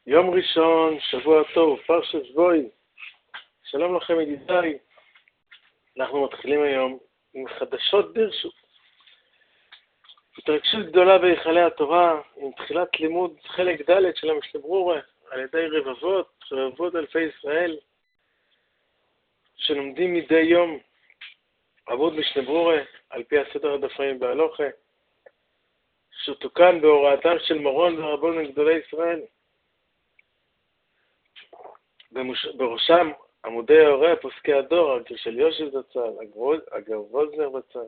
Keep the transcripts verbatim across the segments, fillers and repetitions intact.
יום ראשון, שבוע טוב, פרשת שבועי. שלום לכם ידידיי. אנחנו מתחילים היום עם חדשות דרשו. התרגשות גדולה בהיכלי התורה, עם תחילת לימוד חלק ד' של המשנה ברורה, על ידי רבבות, רבבות אלפי ישראל, שלומדים מדי יום עמוד משנה ברורה, על פי הסדר הדפים בהלוכה, שתוקן בהוראתם של מרון ורבון גדולי ישראל. בראשם עמודי ההוראה פוסקי הדור, של יושב זצ"ל, אגר ווזנר בצ"ל.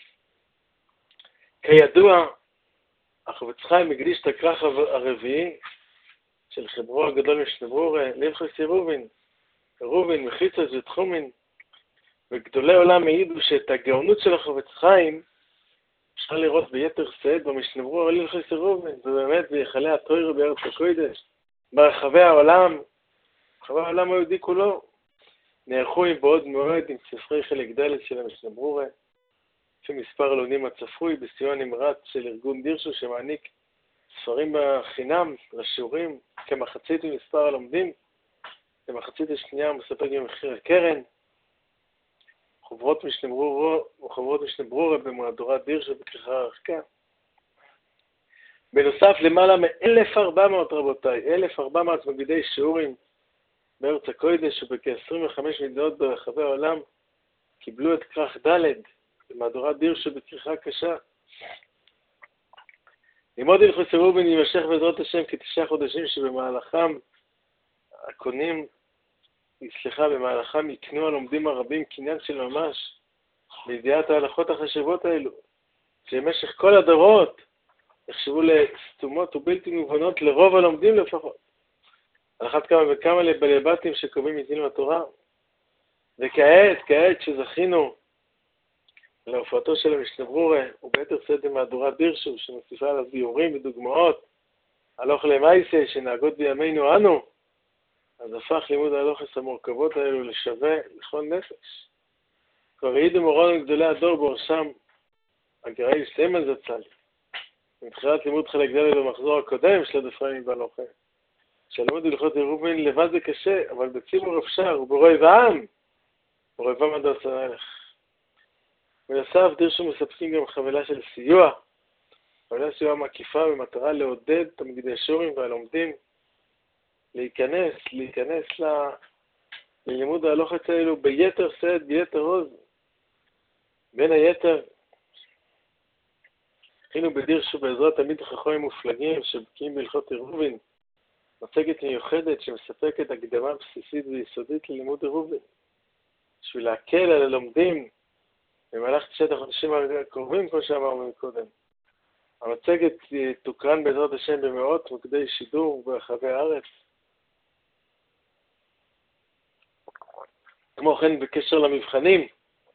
כידוע, החפץ חיים הקדיש את הכרך הרביעי של חיברו הגדול משנה ברורה, להלכות רובין, רובין, מחיצה ותחומין, וגדולי עולם העידו שאת הגאונות של החפץ חיים אפשר לראות ביתר שאת במשנה ברורה להלכות רובין, ובאמת בהיכלי התורה בארץ הקודש, ברחבי העולם, ברחבי העולם היהודי כולו, נערכו עם בעוד מועד עם ספרי חלק ד' של המשנה ברורה, לפי מספר עלונים הצפוי בסיוע נמרץ של ארגון דירשו שמעניק ספרים בחינם לשיעורים כמחצית ממספר הלומדים, כמחצית השנייה מספק במחיר הקרן. חוברות משנה ברורה וחוברות משנה ברורה במהדורת דירשו בכריכה רחקה. בנוסף למעלה מ-אלף וארבע מאות רבותיי, אלף וארבע מאות מגידי שיעורים בארץ הקודש ובכ-עשרים וחמש מדינות ברחבי העולם קיבלו את כרך ד' במהדורת דירשו בכריכה קשה. לימוד הלכות רובין יימשך בעזרת השם כתשעה חודשים שבמהלכם הקונים, סליחה, במהלכם יקנו הלומדים הרבים קניין של ממש בידיעת ההלכות החשובות האלו, שבמשך כל הדורות יחשבו לסתומות ובלתי מובנות לרוב הלומדים לפחות. על אחת כמה וכמה לבלבטים שקובעים מזינים התורה. וכעת, כעת שזכינו להופעתו של המשנה ברורה, וביתר שאת במהדורת דירשו, שמוסיפה עליו ביורים ודוגמאות, הלוך למעשה שנהגות בימינו אנו, אז הפך לימוד ההלוכות המורכבות האלו לשווה לכל נפש. כבר העידו מורון גדולי הדור בראשם הגראי סמל זצ"ל, מבחינת לימוד חלק ד' במחזור הקודם של הדפים בהלוכה. שלימוד הלכות רובין לבד זה קשה, אבל בציבור אפשר, ובורא ועם, בורא ועם עד עשרה הלך. בנוסף, דירשו מספקים גם חבילה של סיוע, חבילה סיוע מקיפה במטרה לעודד תלמידי השיעורים והלומדים להיכנס, להיכנס ל... ללימוד ההלכות האלו ביתר שאת, ביתר עוז. בין היתר, הכינו בדירשו בעזרת תלמידי חכמים מופלגים שבקיאים בהלכות רובין, מצגת מיוחדת שמספקת הקדמה בסיסית ויסודית ללימוד רובין, בשביל להקל על הלומדים במהלך תשעת החודשים הקרובים, כמו שאמרנו קודם. המצגת תוקרן בעזרת השם במאות מוקדי שידור ברחבי הארץ. כמו כן, בקשר למבחנים,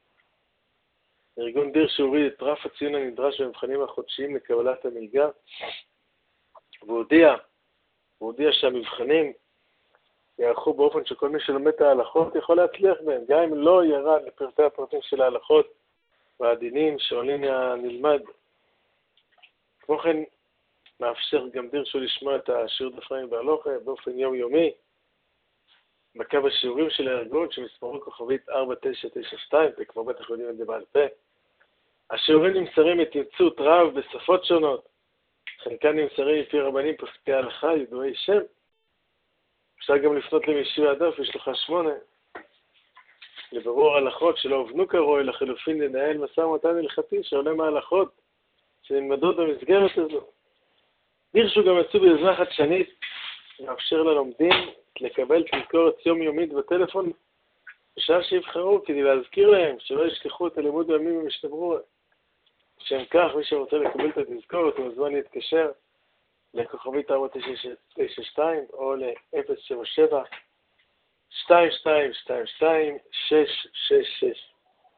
ארגון דירשו הוריד את רף הציון הנדרש במבחנים החודשיים לקבלת המלגה, והודיע, והודיע שהמבחנים יערכו באופן שכל מי שלומד את ההלכות יכול להצליח בהם, גם אם לא ירד לפרטי הפרטים של ההלכות והדינים שעולים מהנלמד. כמו כן, מאפשר גם דירשו לשמוע את השיעור דפים בהלוכה באופן יומיומי, בקו השיעורים של הארגון שמספרו כוכבית ארבע תשע תשע שתיים, וכבר בטח יודעים את זה בעל פה. השיעורים נמסרים בתמצות רב בשפות שונות, חלקם נמסרים לפי רבנים פוסקי ההלכה, ידועי שם. אפשר גם לפנות למישהו הדף, יש לך שמונה, לברור הלכות שלא הובנו כראוי, לחילופין לנהל משא ומתן הלכתי שעולה מההלכות שנלמדות במסגרת הזו. דירשו גם יצאו ביוזמה חדשנית, מאפשר ללומדים לקבל תזכורת יומיומית בטלפון בשעה שיבחרו, כדי להזכיר להם שלא ישכחו את הלימוד בימים במשנה ברורה. לשם כך, מי שרוצה לקבל את התזכורת הוא מוזמן להתקשר לכוכבית ארבע תשע תשע שתיים או ל-אפס שבע שבע שתיים שתיים שתיים שתיים שש שש שש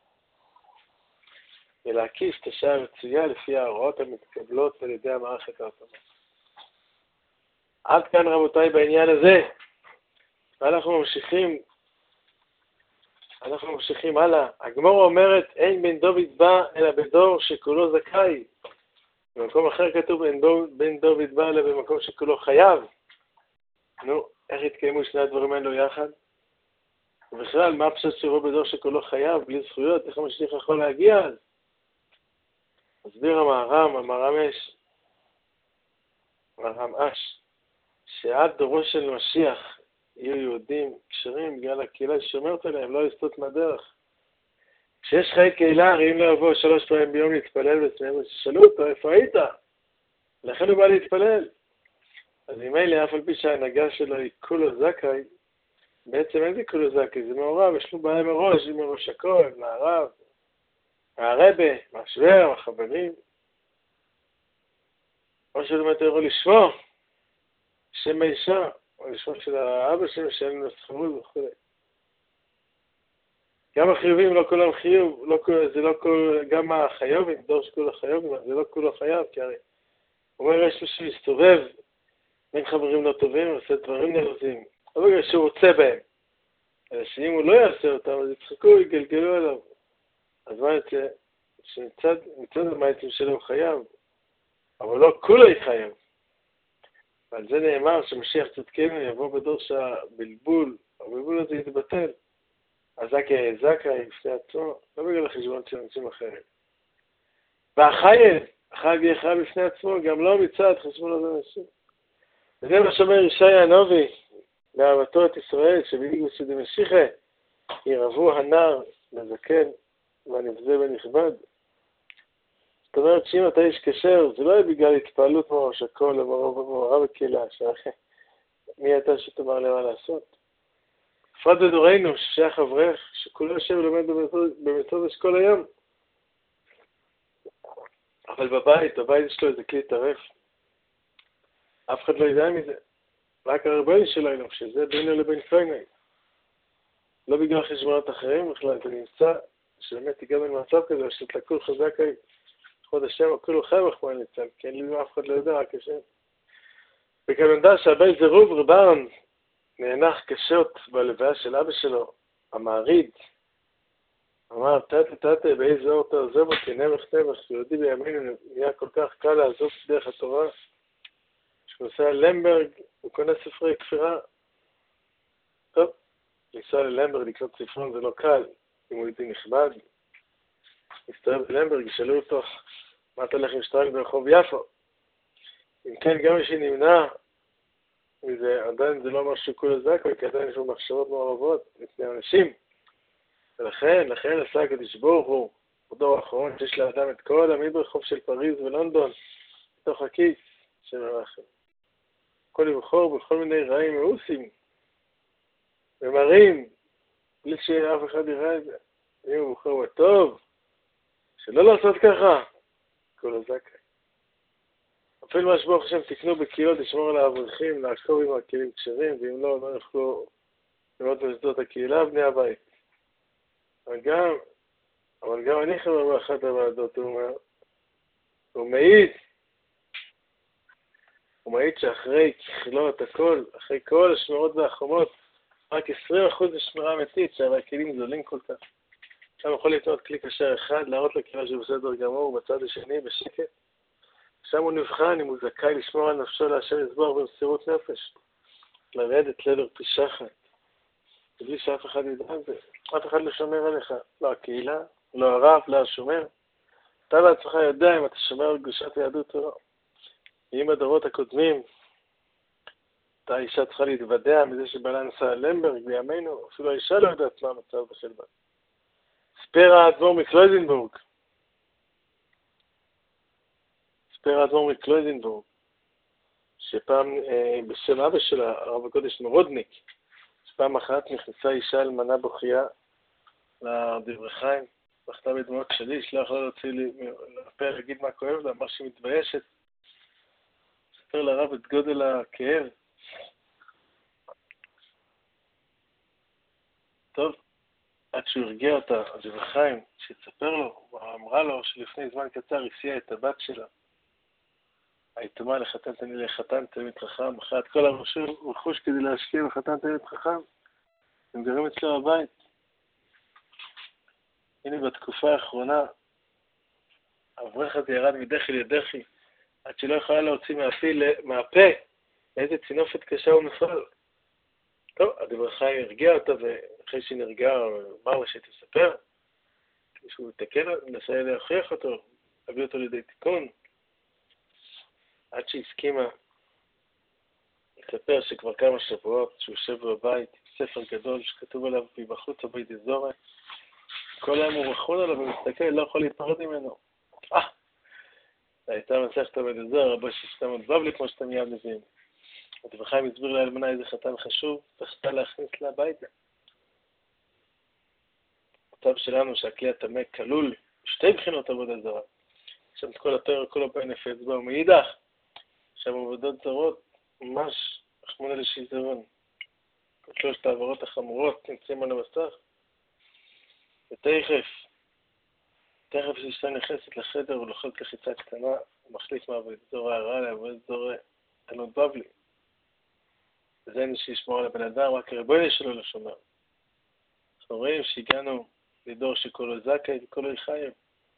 ולהקיף את השעה הרצויה לפי ההוראות המתקבלות על ידי המערכת האוטומטית. עד כאן רבותיי בעניין הזה. ואנחנו ממשיכים, אנחנו ממשיכים הלאה. הגמרא אומרת, אין בן דוד בא אלא בדור שכולו זכאי. במקום אחר כתוב, אין בן דוד בא אלא במקום שכולו חייב. נו, איך התקיימו שני הדברים האלו יחד? ובכלל, מה פשוט שבו בדור שכולו חייב, בלי זכויות, איך המשליך יכול להגיע אז? מסביר המהר"ם, המהר"ם אש, המהר"ם אש, שעד דורו של משיח יהיו יהודים קשרים בגלל הקהילה ששומרת עליהם, לא לסטות מהדרך. כשיש חיי קהילה, הרי אם לא יבוא שלוש פעמים ביום להתפלל בעצמם, ששאלו אותו, איפה היית? לכן הוא בא להתפלל. אז אם אלה, אף על פי שההנהגה שלו היא כולו זכאי, בעצם אין זה כולו זכאי, זה מעורב, יש לו בעיה מראש, עם מראש הכל, מהרב, מהרבה, מהשוור, מהחברים. או שבאמת יכול לשמור, שם האישה, או לשמור של האבא שלו, שאין לו סחרות וכו'. גם החיובים לא כולם חיוב, לא כל, זה לא כל, גם החיובים, דור שכל החיובים, זה לא כולו חייב, כי הרי הוא אומר, יש מישהו להסתובב, בין חברים לא טובים, עושה דברים נרזים, אבל בגלל שהוא רוצה בהם. אלא שאם הוא לא יעשה אותם, אז יצחקו, יגלגלו עליו. אז מה יוצא? שמצד המעצים שלו הוא חייב, אבל לא כולו יחייב. ועל זה נאמר שמשיח צדקנו יבוא בדור שהבלבול, הבלבול הזה יתבטל. הזכאי זכאי לפני עצמו, לא בגלל החשבון של אנשים אחרים. והחייב, החייב יהיה חייב לפני עצמו, גם לא מצד חשבון הזה אנשים. וזה מה שאומר ישעיה הנביא, באהבתו את ישראל, שבדיוק דמשיחא, ירבו הנער לזקן והנבזה ונכבד. זאת אומרת שאם אתה איש כשר, זה לא יהיה בגלל התפעלות מראש הכל, למעורב בקהילה, מי אתה שתאמר למה לעשות? בפרט בדורנו, ששייך אברך, שכולו יושב ולומד במתודש כל היום. אבל בבית, בבית יש לו איזה כלי טרף. אף אחד לא ידע מזה. רק הרבני שלנו, שזה בינו לבין פייני. לא בגלל חשבונות אחרים בכלל, זה נמצא שבאמת הגענו למצב כזה, שתלכו חזק חוד השם, או כולו חמך מה ניצל, כי אין לי אף אחד לא יודע, רק השם. וכמובן שהבן זרוב רבן נאנח קשות בלוויה של אבא שלו, המעריד, אמר, תתה תתה, באיזה אור אתה עוזב אותי, נמך נמך, יהודי בימינו נהיה כל כך קל לעזוב דרך התורה, שהוא נוסע ללמברג, הוא קונה ספרי כפירה. טוב, ניסה ללמברג לקנות ספרון, זה לא קל, אם הוא יהודי נכבד. הסתובב בלמברג, ישאלו אותו, מה אתה הולך עם שטרק ברחוב יפו? אם כן, גם מי שנמנע, וזה עדיין זה לא משהו כולו זכאי, כי עדיין יש לו מחשבות מעורבות לפני אנשים. ולכן, לכן עשה הקדוש ברוך הוא, בדור האחרון, שיש לאדם את כל המדרחוב של פריז ולונדון, בתוך הכיס של הרחם. הכל יבחור בכל מיני רעים מאוסים, ומראים, בלי שאף אחד יראה את זה. אם הוא בוחר בטוב, שלא לעשות ככה, כולו זכאי. אפילו מה שברוך השם תקנו בקהילות, לשמור על האברכים, לעקוב עם הכלים כשרים, ואם לא, לא יוכלו לראות בשדות הקהילה בני הבית. אבל גם, אבל גם אני חבר באחת הוועדות, הוא אומר, הוא מעיד, הוא מעיד שאחרי ככלות הכל, אחרי כל השמירות והחומות, רק עשרים אחוז לשמירה אמיתית, שהרי הכלים גדולים כל כך. שם יכול לקנות כלי קשר אחד, להראות לקהילה שהוא בסדר גמור, בצד השני, בשקט. שם הוא נבחן אם הוא זכאי לשמור על נפשו להשם יזבח במסירות נפש. לרדת לעבר פישחת. בלי שאף אחד ידע על זה. אף אחד לא שומר עליך. לא הקהילה, לא הרב, לא השומר. אתה בעצמך יודע אם אתה שומר על קדושת היהדות או לא. ואם הדורות הקודמים, אתה האישה צריכה להתוודע מזה שבעלה נסע למברג בימינו, אפילו האישה לא יודעת מה המצב בחלבה. ספר האדמו"ר מקלויזנבורג. ספר האדמו"ר מקלויזנבורג, שפעם אה, בשם אבא שלה, הרב הקודש מרודניק, שפעם אחת נכנסה אישה אלמנה בוכייה לדברי חיים, בכתה בדמעות שלי, שלא יכולה להוציא לי לפה להגיד מה כואב לה, אמר שהיא מתביישת. ספר לרב את גודל הכאב. טוב, עד שהוא הרגיע אותה, הדברי חיים, שתספר לו, אמרה לו שלפני זמן קצר הסיעה את הבת שלה. היתומה לחתן תני לחתן תלמיד חכם, אחרי את כל הרכוש כדי להשקיע לחתן תלמיד חכם. הם גרים אצלו בבית. הנה בתקופה האחרונה, האברך הזה ירד מדחי לדחי, עד שלא יכולה להוציא מהפה, מהפה איזה צינופת קשה הוא נפל. טוב, הדבר חי הרגיע אותה, ואחרי שהיא נרגעה, אמר לה שתספר. כשהוא יתקן, נסה להוכיח אותו, להביא אותו לידי תיקון. עד שהסכימה לספר שכבר כמה שבועות, שהוא יושב בבית, ספר גדול שכתוב עליו בחוץ הבית אזורי, כל היום הוא רחון עליו ומסתכל, לא יכול להתפרד ממנו. אה, הייתה מסכת הבית אזורי, רבו שסתם בבלי, כמו שאתם מיד מביאים. הדבר חיים הסביר לאלמנה איזה חתן חשוב, זכתה להכניס לה הביתה. המצב שלנו שהכלי הטמא כלול שתי בחינות עבודה זרה. שם את כל התואר, כל הפעין נפץ בה, ומאידך, שם עבודות זרות, ממש חמונה לשיזרון. שלושת העברות החמורות נמצאים על המסך. ותכף, תכף שאשתה נכנסת לחדר ולוחלת לחיצה קטנה, הוא מחליף מעבוד זורה הרע לעבוד זורה תנות בבלי. וזה אין שישמור על הבן אדם, רק הרבוני שלו לא שומר. אנחנו רואים שהגענו לדור שכולו זכאי וכולו חייב.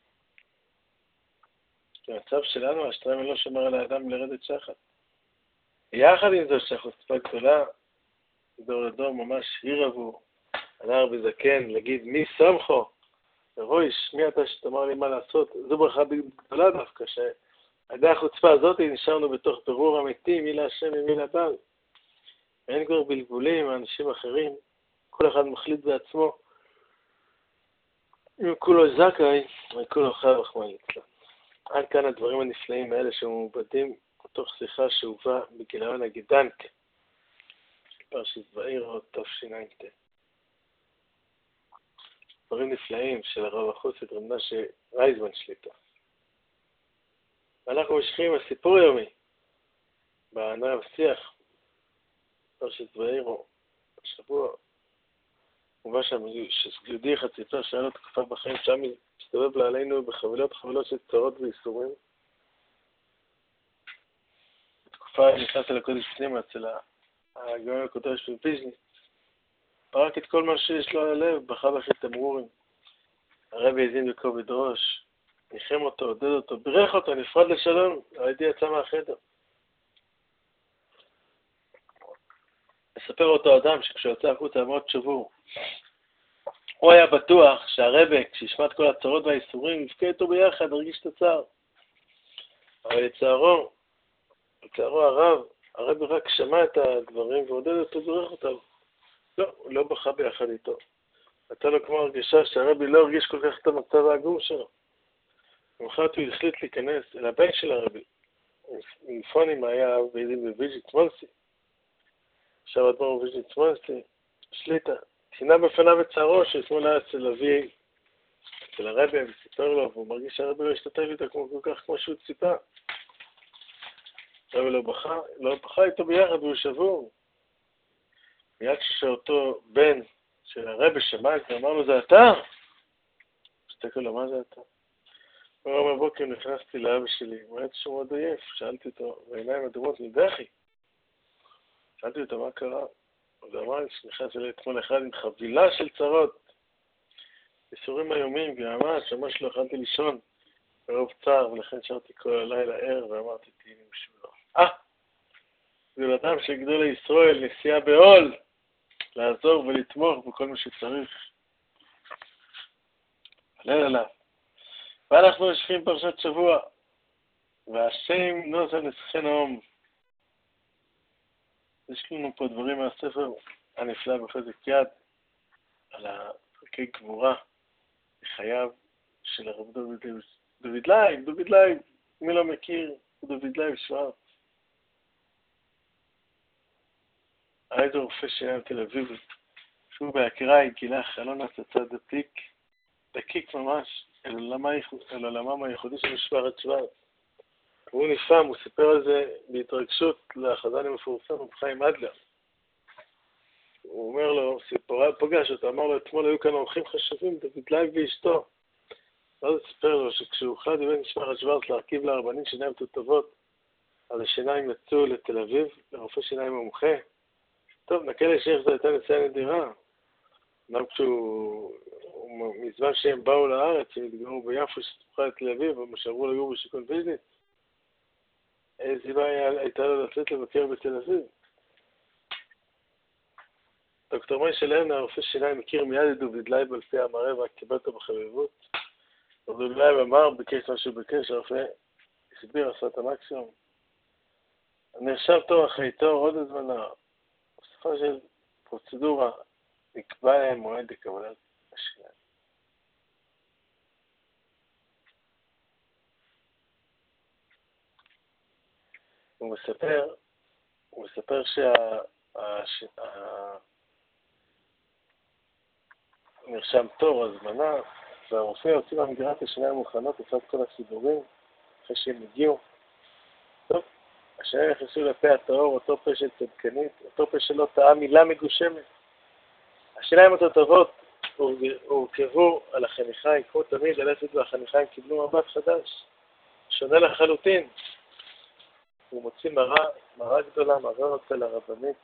במצב שלנו, השטריימן לא שומר על האדם לרדת שחת. יחד עם זאת שהחוצפה גדולה, דור לדור ממש הרבו, הנער בזקן, להגיד מי סמכו, ורויש, מי אתה שתאמר לי מה לעשות, זו ברכה גדולה דווקא, שעדי החוצפה הזאת נשארנו בתוך ברור אמיתי, מי להשם ומי לבעל. אין כבר בלבולים, האנשים אחרים, כל אחד מחליט בעצמו, אם כולו זכאי, וכולו חייב רחמנא ליצלן. עד כאן הדברים הנפלאים האלה שמעובדים בתוך שיחה שהובאה בגיליון הגידנק, של פרשת ואירו תשע"ט. דברים נפלאים של הרב החוסית רב מנשה רייזמן שליט"א. ואנחנו ממשיכים עם הסיפור היומי, בענב שיח, פרשת ואירו, בשבוע, מובא שם שיהודי אחד סיפר שהיה לו תקופה בחיים שם מסתובב לה עלינו בחבילות חבילות של צרות ואיסורים. בתקופה נכנס אל הקודש פנימה אצל הגאון הקודש בוויז'ניץ. פרק את כל מה שיש לו על הלב, בכה בכי תמרורים. הרבי האזין בכובד ראש, ניחם אותו, עודד אותו, בירך אותו, נפרד לשלום, הייתי יצא מהחדר. מספר אותו אדם שכשהוא יצא החוצה מאוד שבור. הוא היה בטוח שהרבי, כשישמע את כל הצרות והאיסורים, יבכה איתו ביחד, הרגיש את הצער. אבל לצערו, לצערו הרב, הרבי רק שמע את הדברים ועודד אותו, בירך אותם. לא, הוא לא בכה ביחד איתו. הייתה לו כמו הרגשה שהרבי לא הרגיש כל כך את המצב העגום שלו. למחרת הוא החליט להיכנס אל הבית של הרבי. מלפונים היה בעידים בוויז'ניץ מונסי. עכשיו אדמו"ר בוויז'ניץ מונסי, שליט"א, תינה בפניו את צערו שאתמול היה אצל אבי, אצל הרבי, וסיפר לו, והוא מרגיש שהרבי לא השתתף איתו כמו כל כך כמו שהוא ציפה. הרבי לא בכה, לא בכה איתו ביחד, והוא שבור. מיד כשאותו בן של הרבי שמע את זה, אמר לו, זה אתה? שתקל לו, מה זה אתה? הוא אומר, בבוקר נכנסתי לאבא שלי, הוא היה שהוא מאוד עייף, שאלתי אותו, בעיניים אדומות מבכי. שאלתי אותו, מה קרה? הוא אמר לי שנכנס אליי אתמול אחד עם חבילה של צרות, איסורים איומים, ממש, ממש לא יכולתי לישון, ברוב צער, ולכן שרתי כל הלילה ער, ואמרתי, תהילים בשבילו. אה! זה אדם של גדול ישראל, נסיעה בעול, לעזור ולתמוך בכל מה שצריך. עלה עליו. ואנחנו יושבים פרשת שבוע, והשם נוזל נסחן האום. יש לנו פה דברים מהספר הנפלא בחזק יד, על הפרקי גבורה בחייו של הרב דוד דוד לייב, דוד לייב, מי לא מכיר, דוד לייב שוורץ. היה איזה רופא שהיה תל אביב, שהוא בהכירה גילה חלון הצצה דתיק, דקיק ממש, אל עולמם הייחודי של שוורץ שוורץ. והוא נפעם, הוא סיפר על זה בהתרגשות לחזן המפורסם, רב חיים אדלר. הוא אומר לו, סיפורה פגש אותו, אמר לו, אתמול היו כאן אורחים חשובים, דוד לייב ואשתו. ואז הוא סיפר לו שכשהוא חד בן משפחת שוורץ להרכיב לרבנים שיניים תותבות, אז השיניים יצאו לתל אביב, לרופא שיניים מומחה. טוב, נקל לשייך זו הייתה נסיעה נדירה. גם כשהוא, מזמן שהם באו לארץ, הם התגרו ביפו שתוכה לתל אביב, הם שעברו לגור בשיכון ויז'ניץ. איזה סיבה הייתה לו לצאת לבקר בתל אביב? דוקטור מוישה לרנר, הרופא שיניים, מכיר מיד את דוד לייב על פי המראה וקיבל אותו בחביבות. דוד לייב אמר, ביקש מה שהוא ביקש, הרופא הסביר, עשה את המקסימום. נרשם תור אחרי תור, עוד הזמנה. בסופו של פרוצדורה, נקבע להם מועד לקבלת השיניים. הוא מספר, הוא מספר שה... הש... ה... נרשם תור, הזמנה, והרופא הוציא מהמגירת השיניים מוכנות, עשה את כל הסידורים, אחרי שהם הגיעו. טוב, השיניים נכנסו לפה הטהור, אותו פה של צדקנית, אותו פה שלא טעה מילה מגושמת. השיניים התותבות הורכבו על החניכיים, כמו תמיד, הלפת והחניכיים קיבלו מבט חדש, שונה לחלוטין. הוא מוציא מראה, מראה גדולה, מראה אותה לרבנית.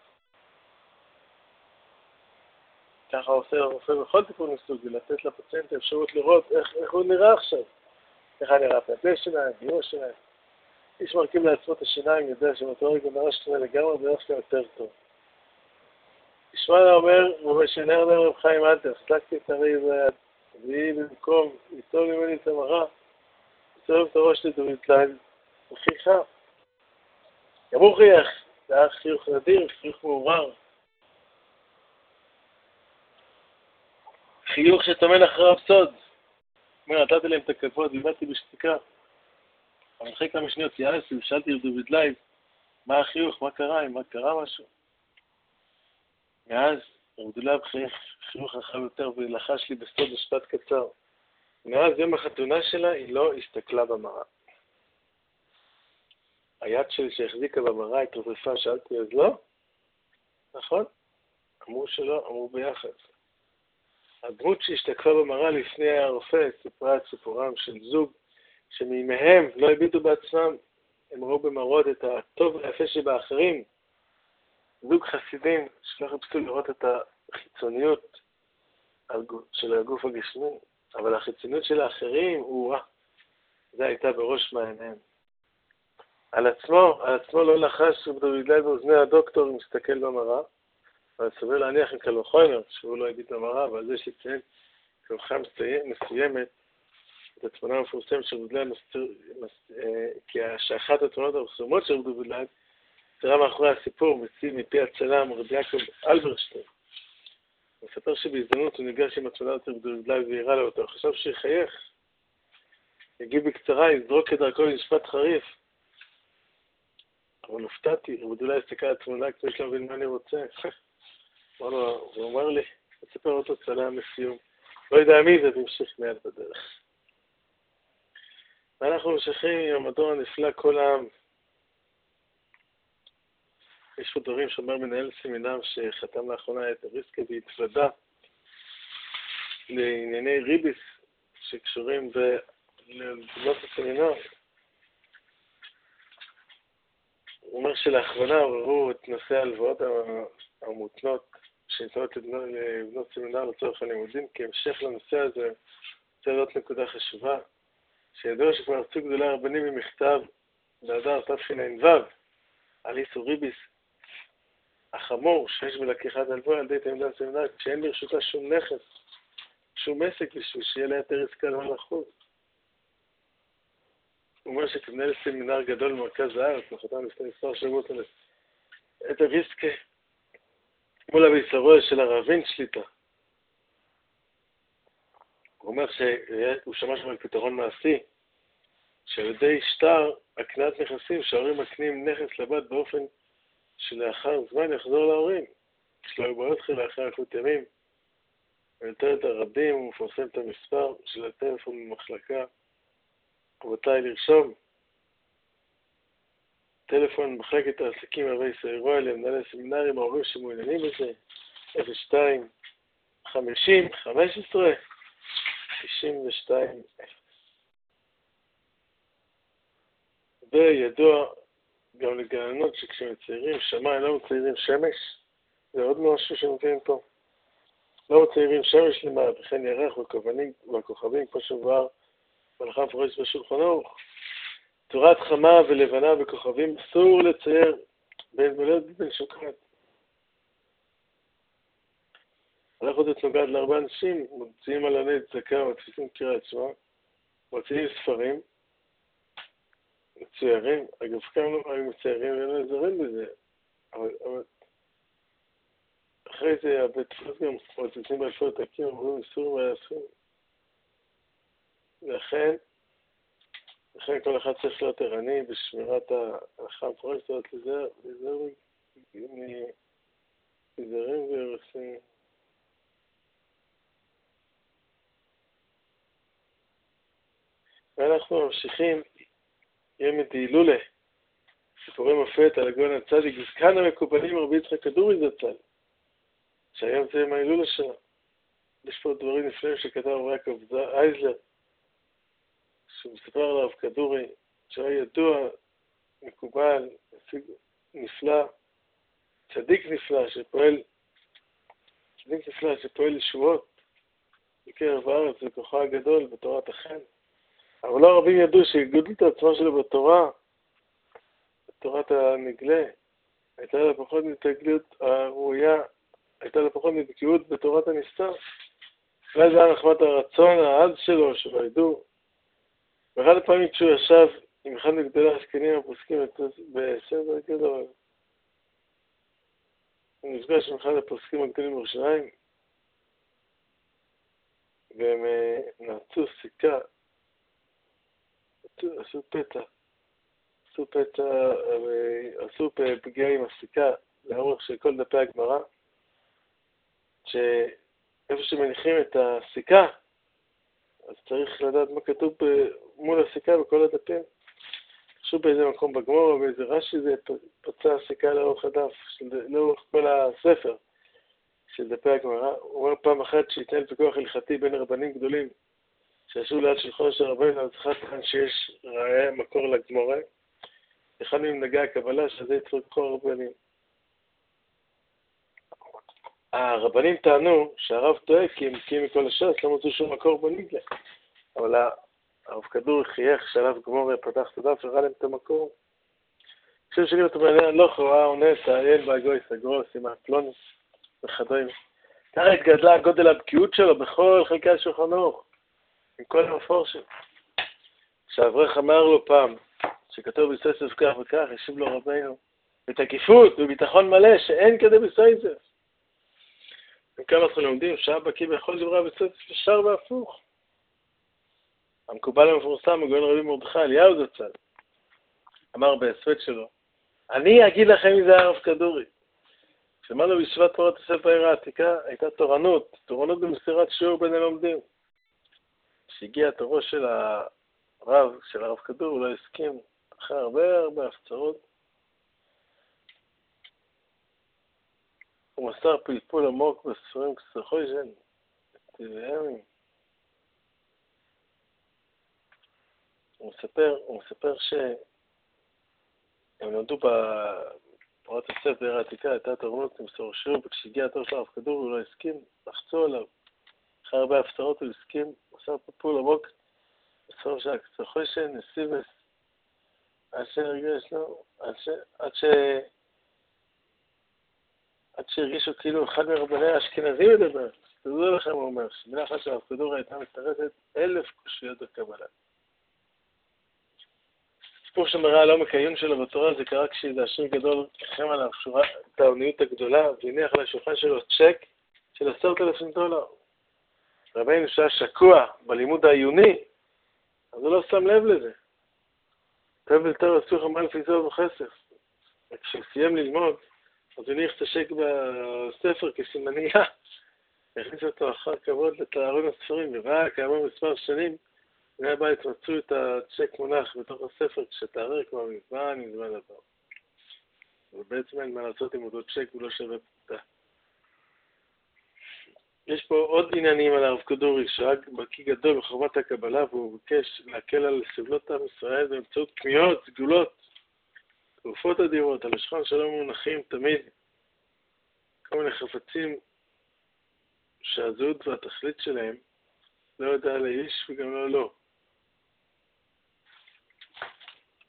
ככה עושה הרופא בכל טיפול מסוגי, לתת לפציינט האפשרות לראות איך, איך הוא נראה עכשיו. איך נראה פה שיניים, גיור שיניים. איש מרכיב לעצמו את השיניים, יודע שמתו רגע נראה שתנה לגמרי, ואיך שאתה יותר טוב. ישמעאל אומר, ובשנר לרב חיים אלתר, חזקתי את הרי ביד, והיא במקום, ליטול ממני את המראה, לצלם את הראש לדוד לייב, וחיכה. גם הוא חייך, זה היה חיוך נדיר, חיוך מעורר. חיוך שטומן אחריו סוד. אומר, נתתי להם את הכבוד, לימדתי בשתיקה. אבל אחרי כמה שניות יעשתי, ושאלתי את דוד לייב, מה החיוך, מה קרה, מה קרה משהו? מאז, דוד לייב חיוך רחב יותר ולחש לי בסוד משפט קצר. מאז יום החתונה שלה, היא לא הסתכלה במראה. היד שלי שהחזיקה במראה התרופפה, שאלתי, אז לא? נכון? אמרו שלא, אמרו ביחד. הדמות שהשתקפה במראה לפני הרופא סיפרה את סיפורם של זוג שמימיהם לא הביטו בעצמם, הם ראו במראות את הטוב והיפה שבאחרים. זוג חסידים שלא חיפשו לראות את החיצוניות של הגוף הגשמי, אבל החיצוניות של האחרים, וואה, זה הייתה בראש מעייניהם. על עצמו, על עצמו לא לחש דוד לייב באוזני הדוקטור מסתכל במראה, אבל סביר להניח עם קל וחומר שהוא לא הביט במראה, אבל זה שציין כהוכחה מסוימת את התמונה המפורסמת של דוד לייב, כי שאחת התמונות המפורסמות של דוד לייב תראה מאחורי הסיפור, מציב מפי הצלם רבי יעקב אלברשטיין. הוא מספר שבהזדמנות הוא ניגש עם התמונה של דוד לייב והראה לו אותו, חשב שיחייך, יגיב בקצרה, יזרוק את דרכו למשפט חריף. אבל הופתעתי, דוד לייב הסתכל על התמונה כמו שלא מבין מה אני רוצה. הוא אומר לי, אספר אותו צלם לסיום. לא יודע מי זה, תמשיך מיד בדרך. ואנחנו ממשיכים עם המדור הנפלא כל העם. יש פה דברים שאומר מנהל סמינר שחתם לאחרונה את הריסקה והתוודע לענייני ריביס שקשורים לבנות הסמינר. הוא אומר שלאחרונה עוררו את נושא ההלוואות המותנות שניתנות לבנות סמינר לצורך הלימודים, כי המשך לנושא הזה רוצה להיות נקודה חשובה, שידוע שכבר ארצו גדולי הרבנים במכתב באדר תשע"ו על איסור ריביס החמור שיש בלקיחת הלוואה על ידי תלמידי הסמינר, כשאין ברשותה שום נכס, שום עסק בשביל שיהיה לה יותר עסקה למען החוץ. הוא אומר שכמנהל סמינר גדול במרכז הארץ, נחתם לפני מספר שבועות את הריסקה מול הביסרוע של הרבין שליטה. הוא אומר שהוא שמע שם על פתרון מעשי, שעל ידי שטר הקניית נכסים, שההורים מקנים נכס לבת באופן שלאחר זמן יחזור להורים. שלא היו בעיות חילה אחרי איכות ימים. ויותר את הרבים הוא מפרסם את המספר של הטלפון במחלקה. רבותיי, לרשום טלפון מחלקת העסקים הרבי סיירוע למנהלי סמינרים, ההורים שמעוניינים בזה, אפס שתיים חמישים חמש עשרה שישים ושתיים אפס. וידוע גם לגננות שכשהם מציירים שמיים לא מציירים שמש, זה עוד משהו שנותנים פה. לא מציירים שמש למעלה, וכן ירח וכוכבים, והכוכבים כמו שבוער בהלכה מפורשת בשולחן ערוך. צורת חמה ולבנה בכוכבים אסור לצייר בין מולדת בין שוקעת. הלכות את נוגעת להרבה אנשים, מוציאים על עני צדקה, מתפיסים קריאת שמע, מוציאים ספרים, מצוירים, אגב כאן לא היו מציירים ואין לזרים בזה, אבל, אבל אחרי זה הבית דפוס גם מוצאים באלפות עתקים, אומרים איסור מהאסור. ולכן, לכן כל אחד צריך להיות ערני בשמירת ההלכה המפורשת, להיזהר מזרים ואירוסים. ואנחנו ממשיכים ימי דהילולה, סיפורי מופת על הגאון הצדיק, וכאן המקובלים רבי יצחק כדורי זצ"ל, שהיום זה יום ההילולה שלו. יש פה דברים נפלאים שכתב יעקב אייזלר, שהוא מספר על הרב כדורי, שהיה ידוע, מקובל, נפלא, צדיק נפלא שפועל, צדיק נפלא שפועל ישועות בקרב הארץ וכוחה הגדול בתורת החן. אבל לא רבים ידעו שגדלות העצמה שלו בתורה, בתורת הנגלה, הייתה לה פחות מתגלות הראויה, הייתה לה פחות מבקיאות בתורת הנסתר. אולי זה היה נחמת הרצון העז שלו, שלא ידעו. ואחד הפעמים כשהוא ישב עם אחד מגדולי הזקנים הפוסקים בסדר גדול, הוא נפגש עם אחד הפוסקים הגדולים בירושלים, והם נעצו סיכה, עשו פתע, עשו פתע, עשו פגיעה עם הסיכה לאורך של כל דפי הגמרא, שאיפה שמניחים את הסיכה, אז צריך לדעת מה כתוב מול הסיכה בכל הדפים. חשוב באיזה מקום בגמרא או באיזה רש"י זה פצע הסיכה לאורך הדף, לאורך כל הספר של דפי הגמרא. הוא אומר פעם אחת שהתנהל פיקוח הלכתי בין רבנים גדולים שישבו ליד שולחנו של רבנו, אז אחד כאן שיש ראיה מקור לגמרא, אחד מהם נגע הקבלה שזה יצטרך כל הרבנים. הרבנים טענו שהרב טועה כי הם קיים מכל הש"ס, לא מצאו שום מקור בניגלה. אבל הרב כדורי חייך שלב גמור פתח את הדף וראה להם את המקור. כשהם שואלים אותו בעניין הלוך, הוא עונה את העיין והגוי סגרו, סימן פלוני וכדומה. ככה התגדלה גודל הבקיאות שלו בכל חלקי השולחן ערוך, עם כל המפורשים. כשאברך אמר לו פעם, שכתוב בספר כך וכך, השיב לו רבינו, בתקיפות וביטחון מלא שאין כדי בספר. וכמה אנחנו לומדים שהיה בקיא בכל דברי בספר ישר והפוך. המקובל המפורסם, הגאון רבי מרדכי אליהו זצ"ל, אמר בהספד שלו, אני אגיד לכם מי זה הרב כדורי. כשאמרנו בישיבת תורת יוסף בעיר העתיקה, הייתה תורנות, תורנות במסירת שיעור בין הלומדים. כשהגיע תורו של הרב, של הרב כדורי, הוא לא הסכים, אחרי הרבה הרבה הפצרות, הוא מסר פלפול עמוק בספרים כסחויז'ן, טבעיהם. הוא מספר, הוא מספר שהם נולדו בתורת יוסף בעיר העתיקה, הייתה תורנות למסור שיעור, וכשהגיע התור של הרב כדורי הוא לא הסכים, לחצו עליו. אחרי הרבה הפצרות הוא הסכים, הוא מסר פלפול עמוק בספרים של כסחויז'ן, נסיבס, עד שהרגיש לו, עד ש... עד ש... עד שהרגישו כאילו אחד מרבני האשכנזים מדבר. תדעו לכם, הוא אומר, שמילה אחת של הרב כדורי הייתה מתרצת אלף קושיות בקבלה. סיפור שמראה על עומק העיון שלו בתורה, זה קרה כשאיזה עשיר גדול חם עליו את העוניות הגדולה, והניח על השולחן שלו צ'ק של עשרת אלפים דולר. רבינו שהיה שקוע בלימוד העיוני, אז הוא לא שם לב לזה. תבל תור עשו חמל לפי זוהר וכסף. וכשהוא סיים ללמוד, אז הוא הניח את השק בספר כסימניה, הכניס אותו אחר כבוד לתארון הספרים, וראה כאמור מספר שנים, בני הבית מצאו את הצ'ק מונח בתוך הספר, כשתארר כבר מזמן, מזמן עבר. ובעצם אין מה לעשות עם אותו צ'ק, הוא לא שווה פרוטה. יש פה עוד עניינים על הרב כדורי, שהיה בקיא גדול בחוכמת הקבלה, והוא ביקש להקל על סבלות עם ישראל באמצעות כמיהות, סגולות, תרופות אדירות, על השולחן שלו מונחים תמיד כל מיני חפצים שהזהות והתכלית שלהם לא יודע לאיש וגם לא לו.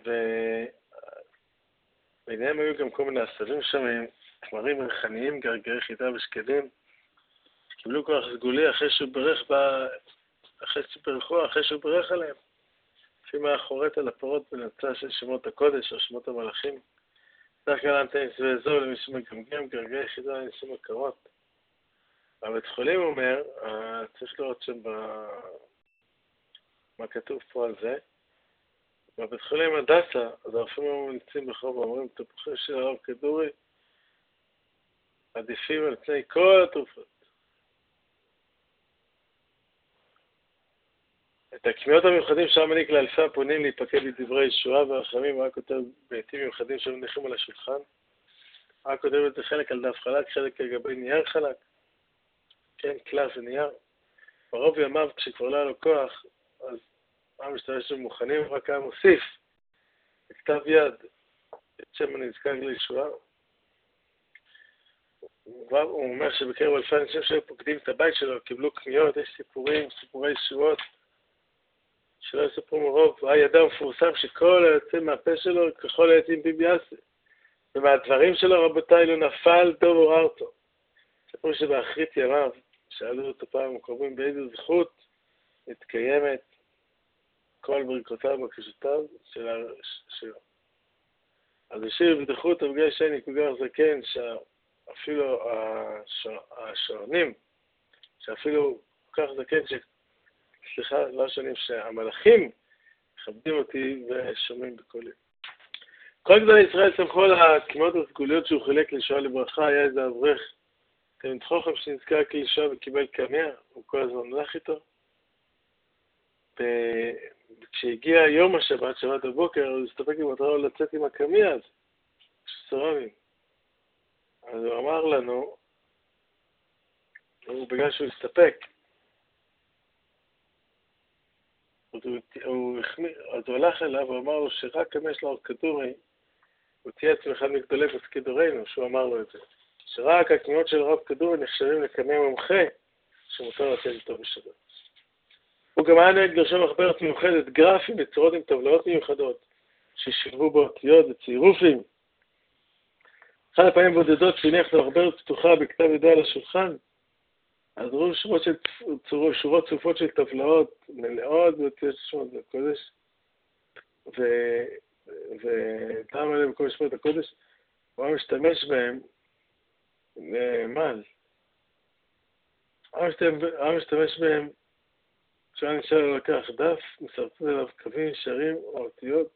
וביניהם היו גם כל מיני עשבים שם, תמרים ריחניים, גרגרי חיטה ושקדים, קיבלו כוח סגולי אחרי שהוא ברך, בה... אחרי שברכו, אחרי שהוא ברך עליהם. לפי מה חורט על הפרות בנמצא של שמות הקודש או שמות המלאכים. דרך כלל נתן סבי זו למי שמגמגם, גרגרי חיטה לניסים הקרות. הבית חולים אומר, צריך לראות שם ב... מה כתוב פה על זה. בבית חולים הדסה, אז הרופאים ממליצים בחוב ואומרים, תפוחים של הרב כדורי, עדיפים על פני כל התרופות. את הכמיהות המיוחדים שם מניק לאלפי הפונים להיפקד לדברי ישועה והרחמים, רק כותב בעתים מיוחדים שמניחים על השולחן. רק כותב את זה חלק על דף חלק, חלק לגבי נייר חלק. כן, קלף ונייר. ברוב ימיו, כשכבר לא היה לו כוח, אז מה משתמש במוכנים, רק היה מוסיף בכתב יד את שם הנזקק לישועה. הוא אומר שבקרב אלפי אנשים שפוקדים את הבית שלו, קיבלו כמיהות, יש סיפורים, סיפורי ישועות, שלא יספרו מרוב. היה ידע מפורסם שכל היוצא מהפה שלו, ככל היוצאים ביבי אסה. ומהדברים שלו, רבותיי, לא נפל טוב או ארתו. סיפור שבאחרית ימיו, שאלו אותו פעם הקרובים באיזו זכות מתקיימת כל ברכותיו ובקשותיו שלו. אז השאיר בדחות אבגי שני כוגר זקן, שאפילו השעונים, שאפילו כל כך זקן, ש... סליחה, לא שונים, שהמלאכים מכבדים אותי ושומעים בקולי. כל גדולי ישראל סמכו על הכמיהות הסגוליות שהוא חילק לישועה לברכה, היה איזה אברך, תלמיד חכם שנזכר כלישועה וקיבל קמע, הוא כל הזמן הלך איתו. וכשהגיע יום השבת, שבת הבוקר, הוא הסתפק עם מטרה לצאת עם הקמע הזה, שסורבים. אז הוא אמר לנו, הוא בגלל שהוא הסתפק, אז הוא, הוא, אז הוא הלך אליו ואמר לו שרק כמה יש לו עוד כדורי, הוא תייץ מאחד מגדולי פסקי דורנו, שהוא אמר לו את זה. שרק הכמיהות של הרב כדורי נחשבים לקמע מומחה, שמותר לצאת איתו בשבת. הוא גם היה נוהג לרשום מחברת מיוחדת, גרפים בצורות עם טבלאות מיוחדות, ששילבו באותיות וצירופים. אחד הפעמים בודדות שהניח לו מחברת פתוחה בכתב ידו על השולחן, אז ראו שורות, של, שורות צופות של טבלאות מלאות באותיות שמות הקודש, וטעם עליהם בכל שמות הקודש, הוא היה משתמש בהם למעל. היה משתמש בהם כשהיה נשאר לו לקח דף, מסרטט עליו קווים, שערים או אותיות,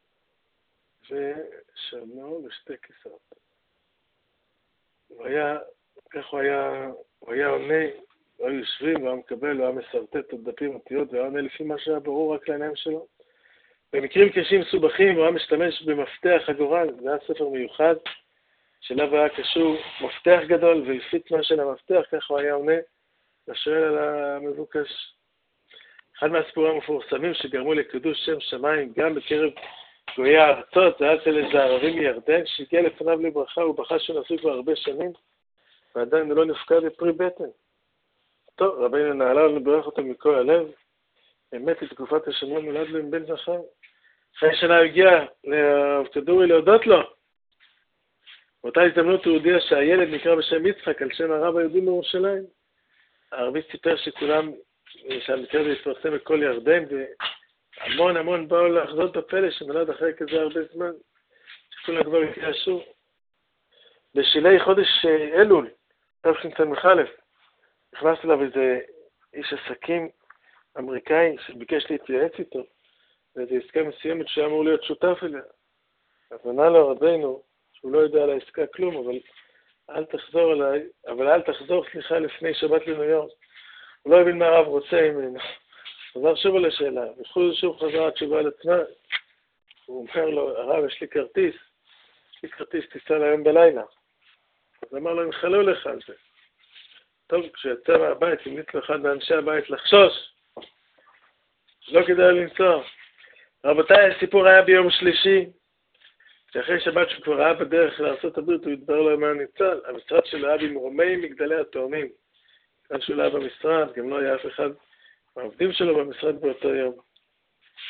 ושרנו בשתי כיסאות. הוא היה, כך הוא היה, הוא היה עונה, הוא היה יושבים, הוא היה מקבל, הוא היה מסרטט את דפים אותיות, והוא היה עונה לפי מה שהיה ברור רק לעיניים שלו. במקרים קשים מסובכים, הוא היה משתמש במפתח הגורל, זה היה ספר מיוחד, שאליו היה קשור מפתח גדול, ולפי תמה של המפתח, כך הוא היה עונה, לשואל על המבוקש. אחד מהסיפורים המפורסמים שגרמו לקידוש שם שמיים, גם בקרב גויי הארצות, זה היה אצל איזה ערבי מירדן, שהגיע לפניו לברכה, הוא בכה שהוא נשוי כבר הרבה שנים, ועדיין הוא לא נפקד בפרי בטן. טוב, רבינו נעלה וברך אותו מכל הלב, באמת לתקופת השנה נולד לו עם בן זכר. אחרי שנה הוא הגיע לרב כדורי להודות לו. באותה הזדמנות הוא הודיע שהילד נקרא בשם יצחק, על שם הרב היהודי מירושלים. הערבי סיפר שכולם, שהמקרה הזה התפרסם בכל ירדן, והמון המון באו לחזות בפלא שנולד אחרי כזה הרבה זמן, שכולם כבר התייאשו. בשילי חודש אלול, תשס"א, נכנס אליו איזה איש עסקים אמריקאי שביקש להתייעץ איתו, ואיזו עסקה מסוימת שהיה אמור להיות שותף אליה. אז ענה לו רבינו, שהוא לא יודע על העסקה כלום, אבל אל תחזור אליי, אבל אל תחזור, סליחה, לפני שבת לניו יורק. הוא לא הבין מה הרב רוצה ממנו. חזר שוב על השאלה, וחוזר שוב חזר התשובה על עצמה. הוא אומר לו, הרב, יש לי כרטיס, יש לי כרטיס טיסה להיום בלילה. אז אמר לו, ינחלו לך על זה. טוב, כשיצא מהבית, המליץ לו אחד מאנשי הבית לחשוש. לא כדאי לנסוע. רבותיי, הסיפור היה ביום שלישי, שאחרי שבת שהוא כבר היה בדרך לארצות הברית, הוא התברר לו מה ניצל. המשרד שלו היה במרומי מגדלי התאומים. כאן שהוא לא היה במשרד, גם לא היה אף אחד מהעובדים שלו במשרד באותו יום.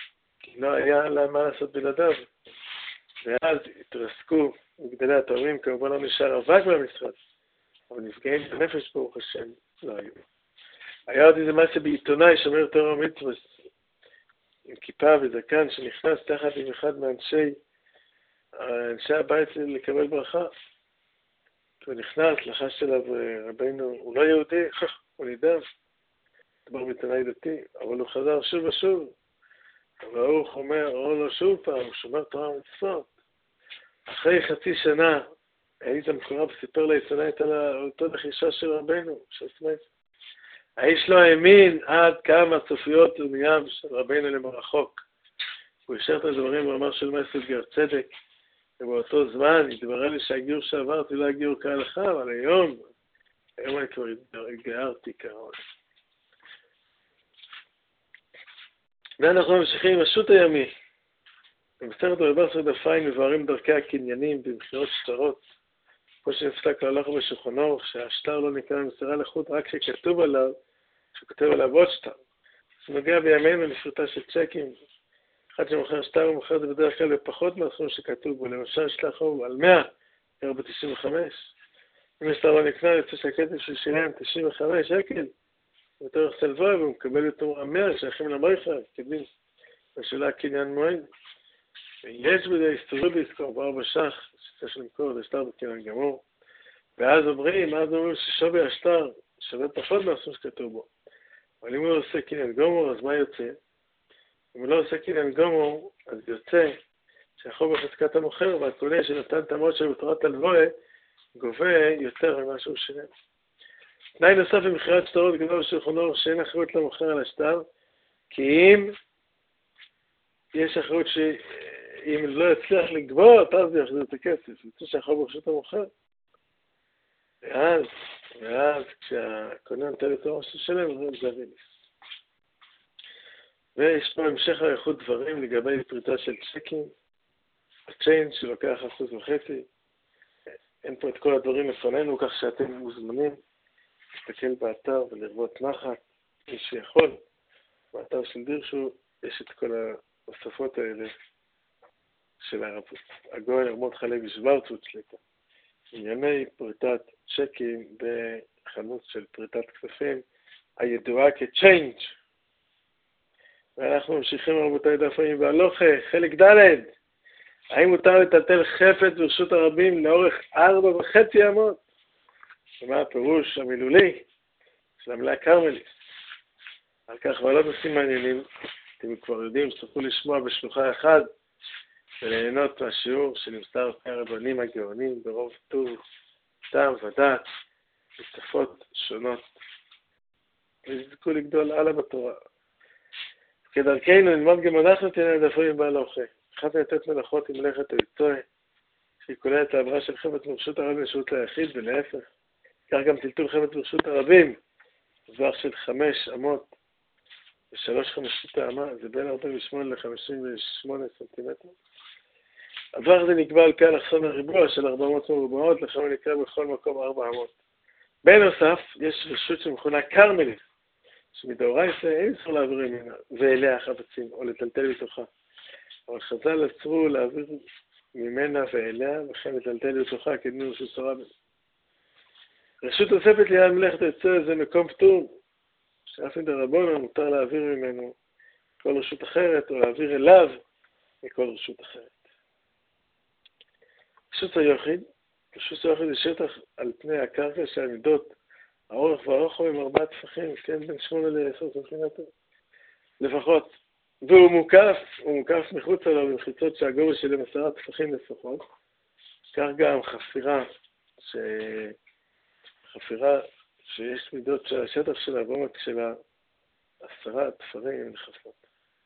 כי לא היה להם מה לעשות בלעדיו. ואז התרסקו מגדלי התאומים, כמובן לא נשאר אבק במשרד, אבל נפגעים בנפש ברוך השם לא היו. היה עוד איזה משהו בעיתונאי, שומר תורה ומצוות, עם כיפה וזקן, שנכנס תחת עם אחד מאנשי אנשי הבית לקבל ברכה. הוא נכנס, לחש אליו רבינו, הוא לא יהודי, הוא נידב, דבר בעיתונאי דתי, אבל הוא חזר שוב ושוב. אבל הוא אומר, או לא שוב פעם, הוא שומר תורה ומצוות. אחרי חצי שנה, האיש המקורב סיפר לעיתונאית על אותו לחישה של רבינו, שסמית. האיש לא האמין עד כמה צופיות ומייב של רבינו למרחוק. הוא השאר את הדברים ואמר של מסד גר צדק, ובאותו זמן התברר לי שהגיור שעברתי לא הגיור כהלכה, אבל היום, היום אני כבר התגארתי כהון. ואנחנו ממשיכים עם השו"ת הימי. במסכת בבא בתרא דף ע' מבארים דרכי הקניינים במכירות שטרות. כמו שנפסק להלכה בשולחנו, שהשטר לא נקרא מסירה לחוט רק שכתוב עליו, שכותב עליו עוד שטר. זה נוגע בימינו לפרוטה של צ'קים. אחד שמוכר שטר הוא מוכר את זה בדרך כלל בפחות מהסכום שכתוב בו. למשל שטר חוב על מאה, קרוב ב-תשעים וחמש. אם השטר לא נקנה, יוצא שהכסף של שילם תשעים וחמש שקל. יותר סלווה, והוא מקבל יותר מאה, שייכים למריחה, כדין, בשאלה קניין מועד. ויש בזה איסורי בעסקו, בארבע שח, שצריך למכור, זה שטר בקניין גמור. ואז אומרים, אז אומרים ששווי השטר שווה פחות מהסכום שכתוב בו. אבל אם הוא עושה קניין גמור, אז מה יוצא? אם הוא לא עושה קניין גמור, אז יוצא שהחוב בחזקת המוכר, והקונה שנתן תמות של בתורת הלוואה, גובה יותר ממה שהוא שילם. תנאי נוסף במכירת שטרות גדול בשולחנו שאין אחריות למוכר על השטר, כי אם יש אחריות שאם לא יצליח לגבות, אז הוא יחזיר את הכסף. יוצא שהחוב ברשות המוכר. ואז, ואז כשהקונה נותן יותר מה ששלם, זה הוויניס. ויש פה המשך האיכות דברים לגבי פריטה של צ'קים, הצ'יינג' שלוקח אחוז וחצי. אין פה את כל הדברים לפנינו, כך שאתם מוזמנים להסתכל באתר ולרבות נחת, מי שיכול. באתר של דירשו יש את כל ההוספות האלה של הרבות. הגאון מרדכי לוי שוורצמן שליטה. ענייני פריטת צ'קים בחנות של פריטת כספים, הידועה כצ'יינג'. ואנחנו ממשיכים רבותיי דף ע"י בהלוכה, חלק ד'. האם מותר לטלטל חפץ ברשות הרבים לאורך ארבע וחצי אמות? ומה הפירוש המילולי של המילה קרמליס? על כך כבר לא נושאים מעניינים, אתם כבר יודעים שצריכו לשמוע בשלוחה אחד וליהנות מהשיעור שנמסר מהרבנים הגאונים ברוב טוב, טעם ודעת, בשפות שונות, ויזכו לגדול הלאה בתורה. כדרכנו נלמד גם אנחנו תנאים דפורים בהלוכה. אחת לתת מלאכות עם מלאכת היצוי, שהיא כוללת את העברה של חפץ ברשות הרבים לשירות ליחיד ולהפך. כך גם טלטול חפץ ברשות הרבים, טווח של חמש אמות ושלוש חמישית האמה, זה בין ארבעים ושמונה ל-חמישים ושמונה סנטימטר. הטווח הזה נקבע על פי אלכסון הריבוע של ארבע מאות מרובעות, לכן הוא נקרא בכל מקום ארבע אמות. בנוסף, יש רשות שמכונה קרמליס, שמדאורייתא אין אסור להעביר ממנה ואליה חפצים או לטלטל בתוכה. אבל חז"ל עצרו להעביר ממנה ואליה, וכן לטלטל בתוכה כדין רשות הרבים. רשות נוספת ליד מלאכת היצוי זה מקום פטור, שאף אם דרבנן מותר להעביר ממנו כל רשות אחרת, או להעביר אליו מכל רשות אחרת. רשות היחיד, רשות היחיד זה שטח על פני הקרקע של המידות, האורך והרוחב עם ארבעה טפחים, כן, בין שמונה לעשר סנטימטר לפחות. והוא מוקף, הוא מוקף מחוץ עליו במחיצות שהגובה שלהם עשרה טפחים לפחות. כך גם חפירה, ש... חפירה שיש מידות של השטח שלה, בעומק שלה עשרה תפרים נחפות.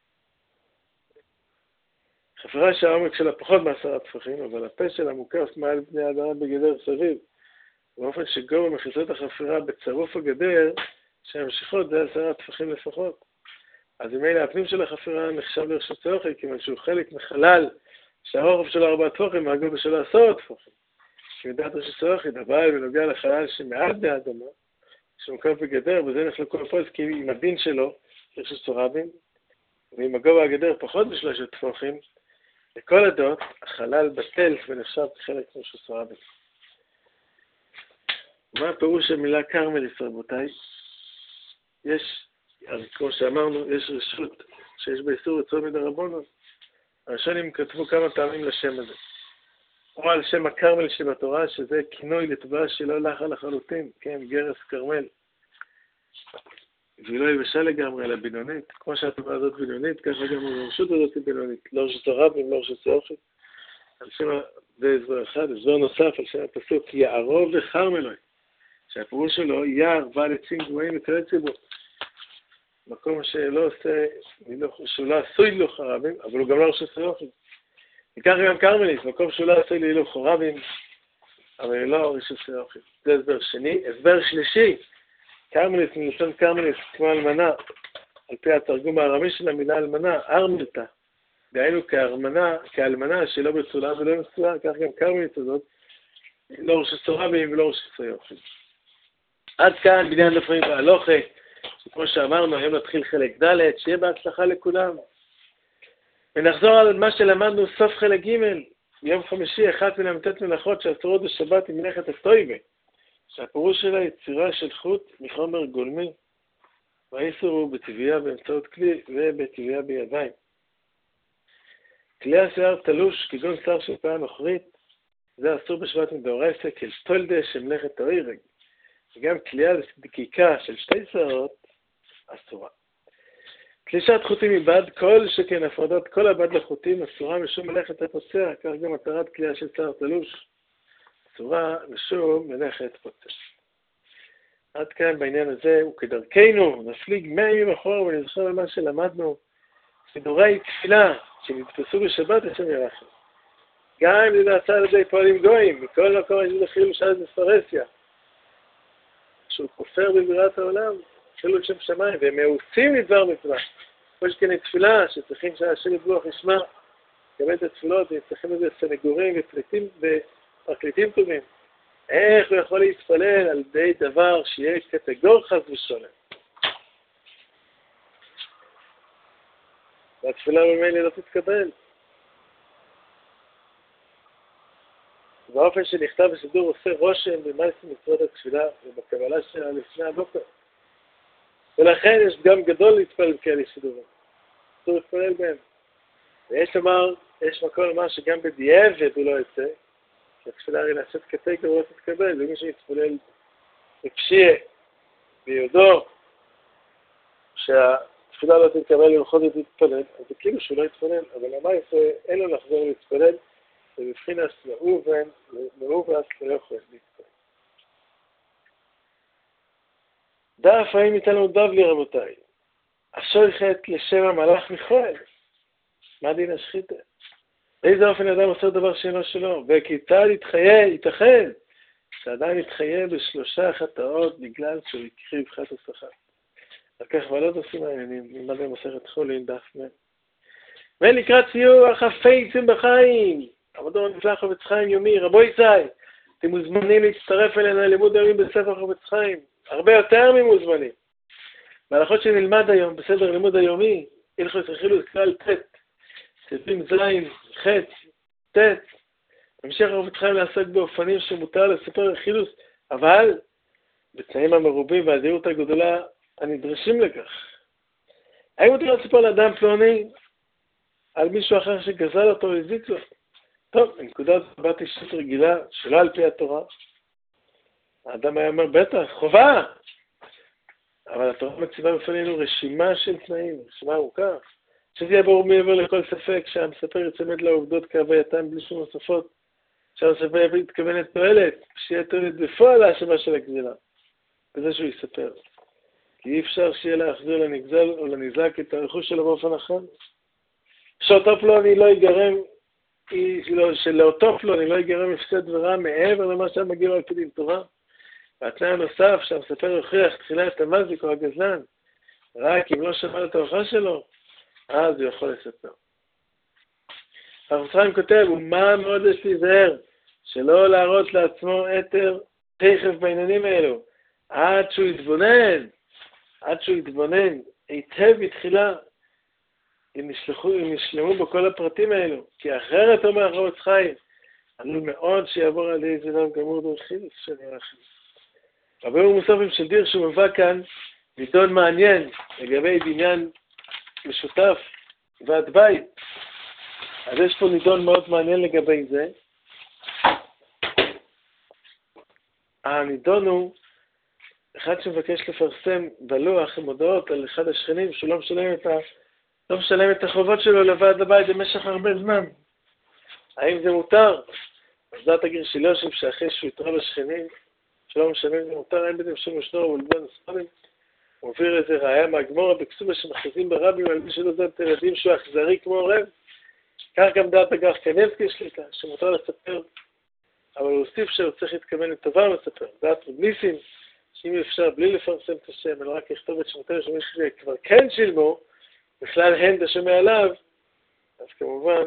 חפירה שהעומק שלה פחות מעשרה טפחים, אבל הפה שלה מוקף מעל פני האדמה בגדר סביב, באופן שגובה מחיצות החפירה בצרוף הגדר, שהמשיכות זה עשרה טפחים לפחות. אז אם אלה הפנים של החפירה נחשב לרשות האוכל, כיוון שהוא חלק מחלל שהרוחב שלו ארבעה טפחים והגובה שלו עשרה טפחים. כמידת רשות האוכל, אבל בנוגע לחלל שמעל פני האדמה, שמוקף בגדר, וזה נחלקו לפועל, כי עם הדין שלו, רשות הרבים, ואם הגובה הגדר פחות בשלושת טפוחים, לכל הדעות החלל בטל ונחשב כחלק מרשוס הרבים. מה הפירוש של מילה קרמליס, רבותיי? יש, אז כמו שאמרנו, יש רשות שיש באיסור יצור מדרבנן. הראשונים כתבו כמה פעמים לשם הזה. או על שם הקרמל שבתורה, שזה כינוי לטבעה שלא לחה לחלוטין, כן, גרס קרמל. והיא לא יבשה לגמרי, אלא בינונית. כמו שהטבעה הזאת בינונית, ככה גם הרשות הזאת היא בינונית. לא רשות הרבים, לא רשות אוכל. על שם, זה הסבר אחד, הסבר נוסף על שם הפסוק, יערו וחרמלוי. שהפירוש שלו, יער בעל עצים גבוהים וכלי ציבור. מקום שלא עושה, שהוא לא עשוי לו חרבים, אבל הוא גם לא רשות אוכל. וכך גם קרמליס, מקום שהוא לא עשוי להילוך חרבים, אבל הוא לא רשות אוכל. זה הסבר שני. הסבר שלישי, קרמליס, מלשון קרמליס, כמו אלמנה, על פי התרגום הארמי של המילה אלמנה, ארמלתה, דהיינו כאלמנה, כאלמנה שלא בצולה ולא נשואה, כך גם קרמליס הזאת, לא רשות רבים ולא רשות אוכל. עד כאן בניין דפרים והלוכה, שכמו שאמרנו, היום נתחיל חלק ד', שיהיה בהצלחה לכולם. ונחזור על מה שלמדנו סוף חלק ג', ביום חמישי, אחת מל"ט מלאכות שאסורות בשבת עם מלאכת הטויבה, שהפירוש שלה יצירה של חוט מחומר גולמי, והאיסור הוא בטבעייה באמצעות כלי ובטבעייה בידיים. כלי השיער תלוש, כגון שיער של פאה נוכרית, זה אסור בשבת מדאורייתא כאל תולדה של מלאכת האוירג. וגם כליאה לדקיקה של שתי שערות אסורה. תלישת חוטים מבד, כל שכן הפרדת כל הבד לחוטים אסורה משום מלאכת הפוצע, כך גם התרת כליאה של שיער תלוש אסורה משום מלאכת פוצע. עד כאן בעניין הזה, וכדרכנו נפליג מאה ימים אחורה ונזכר על מה שלמדנו, סידורי תפילה שנתפסו בשבת השם ירחם. גם אם זה נעשה על ידי פועלים גויים, מכל מקום יש לזה חילול שבת בפרהסיה. שהוא כופר בבריאת העולם, חילול שם שמיים, והם מאוסים לדבר מצווה. כמו שכן תפילה, שצריכים שהשם יתברך ישמע, לקבל את התפילות, וצריכים לזה סנגורים ופליטים ופרקליטים טובים. איך הוא יכול להתפלל על ידי דבר שיהיה קטגור חס ושלום? והתפילה ממילא לא תתקבל. באופן שנכתב בסידור עושה רושם במעשה מצוות התפילה ובקבלה שלה לפני הבוקר. ולכן יש גם גדול להתפלל כאלה סידורים. אסור להתפלל בהם. ויש לומר, יש מקום לומר שגם בדיעבד הוא לא יוצא, כי התפילה הרי נעשית קטגור לא תתקבל, ומי שיתפלל בפשיעה, ביודו, שהתפילה לא תתקבל ובכל זאת להתפלל, אז זה כאילו שהוא לא יתפלל, אבל למעשה אין לו לחזור להתפלל, ובבחינס מאובן, מאובס לא יכול להתפלל. דף האם ייתן לנו דב לי רבותיי. השויכת לשם המלאך מיכאל. מה דין השחיתה? באיזה אופן אדם עושה דבר שאינו שלו? וכיצד יתחיה, ייתכן, שאדם יתחיה בשלושה חטאות בגלל שהוא יקריב חטא השכר. על כך ועלות עושים העניינים, נלמד במסכת חולין דף מ'. ולקראת סיור חפצים בחיים. עמדו נפלא חפץ חיים יומי, רבו יצאי, אתם מוזמנים להצטרף אלינו ללימוד יומי בספר חפץ חיים, הרבה יותר ממוזמנים. בהלכות שנלמד היום בסדר לימוד היומי, הלכות רכילוס כלל ט', סעיפים זין, חץ, ט', המשך חפץ חיים לעסוק באופנים שמותר לספר רכילוס, אבל בתנאים המרובים והזהירות הגדולה הנדרשים לכך. האם מותר לספר לאדם פלוני על מישהו אחר שגזל אותו או הזיק לו? טוב, בנקודת מבט אישית רגילה, שלא על פי התורה, האדם היה אומר, בטח, חובה. אבל התורה מציבה בפנינו רשימה של תנאים, רשימה ארוכה. שזה יהיה ברור מעבר לכל ספק, שהמספר יצמד לעובדות כהווייתן בלי שום נוספות, שהמספר יתכוון לתועלת, שיהיה תועלת בפועל להאשמה של הגזילה. בזה שהוא יספר. כי אי אפשר שיהיה להחזיר לנגזל או לנזק את הרכוש שלו באופן אחר. שאותו פלוני לא ייגרם, שלאותו פלוני לא ייגרם הפסד ורע מעבר למה שמגיע לו על פי דין תורה. והתנאי הנוסף שהמספר יוכיח תחילה את המזיק או הגזלן, רק אם לא שמע את ההוכחה שלו, אז הוא יכול לספר. החפץ חיים כותב, ומה מאוד יש להיזהר, שלא להראות לעצמו יתר תכף בעניינים האלו, עד שהוא יתבונן, עד שהוא יתבונן היטב בתחילה, אם נשלחו, אם נשלמו בו כל הפרטים האלו, כי אחרת אומר החפץ חיים, עלול מאוד שיעבור עלי זינם גמור דרכיל, שאני אחי. הרבה מוספים של דיר שהוא מבא כאן, נידון מעניין לגבי בניין משותף ועד בית. אז יש פה נידון מאוד מעניין לגבי זה. הנידון הוא אחד שמבקש לפרסם בלוח מודעות על אחד השכנים שהוא לא משלם את, ה... לא משלם את החובות שלו לוועד הבית במשך הרבה זמן. האם זה מותר? אז דעת הגיר שילושים שאחרי שהוא יתרא לשכנים שלא משלם זה מותר, אין בדם שם ושנור ולבן הספרים. הוא מביא איזה ראיה מהגמורה בכסובה שמחזים ברבים על מי שלא זאת ילדים שהוא אכזרי כמו רב. כך גם דעת הגר קנבסקי שליטה, שמותר לספר, אבל הוא הוסיף שהוא צריך להתכוון לטובה ולספר. דעת רבניסים, שאם אפשר בלי לפרסם את השם, אלא רק לכתוב את שמותיהם של מי שכבר כן שילמו, בכלל הן דשם מעליו, אז כמובן,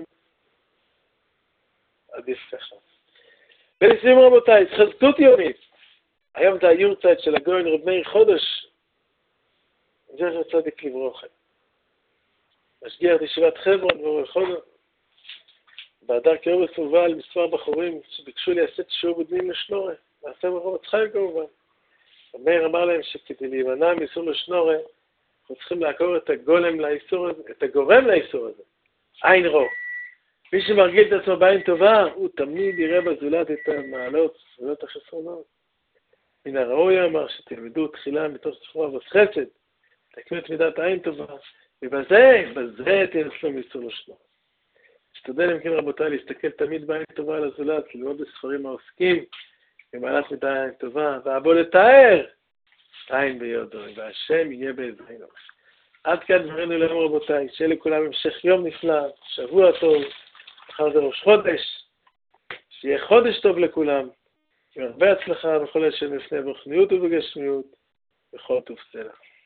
עדיף ככה. ולסיום רבותיי, התחזקות יומית. היום זה היורצייט של הגאון רב מאיר חודש, זכר צדיק לברכה. משגיח ישיבת חברון ואורך חודש, באדר כאורס הובא על מספר בחורים שביקשו לייסד שיעור בדמים לשנורה, מעשה בחור חיים כמובן. רב מאיר אמר להם שכדי להימנע מאיסור לשנורה, אנחנו צריכים לעקור את הגולם לאיסור הזה, את הגורם לאיסור הזה. עין רוב. מי שמרגיל את עצמו בעין טובה, הוא תמיד יראה בזולת את המעלות, זולות החסרונות. מן הראוי אמר שתלמדו תחילה מתוך ספר אבות חסד, תקנו את מידת העין טובה, ובזה, בזה תנסו מאיסור לשנורה. אשתדל אם כן רבותיי להסתכל תמיד בעין טובה על הזולת, ללמוד בספרים העוסקים, במעלת מידת העין טובה, ואבוא לתאר, עין ביודו, והשם יהיה בעזרנו. עד כאן דברינו להם רבותיי, שיהיה לכולם המשך יום נפלא, שבוע טוב, מחר זה ראש חודש, שיהיה חודש טוב לכולם, עם הרבה הצלחה בכל השם לפני ברוכניות ובגשמיות, בכל טוב סלע.